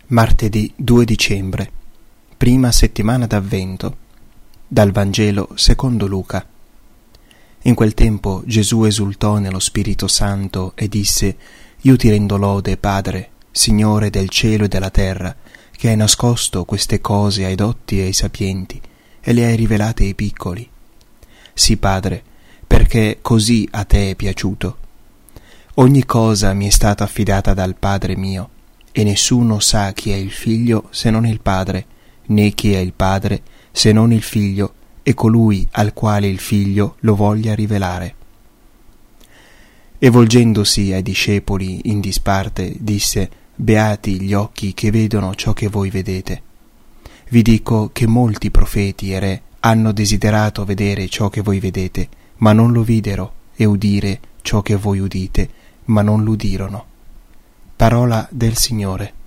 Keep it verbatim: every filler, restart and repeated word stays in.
Martedì due dicembre, prima settimana d'Avvento, dal Vangelo secondo Luca. In quel tempo Gesù esultò nello Spirito Santo e disse: Io ti rendo lode, Padre, Signore del cielo e della terra, che hai nascosto queste cose ai dotti e ai sapienti e le hai rivelate ai piccoli. Sì, Padre, perché così a te è piaciuto. Ogni cosa mi è stata affidata dal Padre mio, e nessuno sa chi è il Figlio se non il Padre, né chi è il Padre se non il Figlio e colui al quale il Figlio lo voglia rivelare. E volgendosi ai discepoli in disparte, disse: Beati gli occhi che vedono ciò che voi vedete. Vi dico che molti profeti e re hanno desiderato vedere ciò che voi vedete, ma non lo videro, e udire ciò che voi udite, ma non l'udirono. Parola del Signore.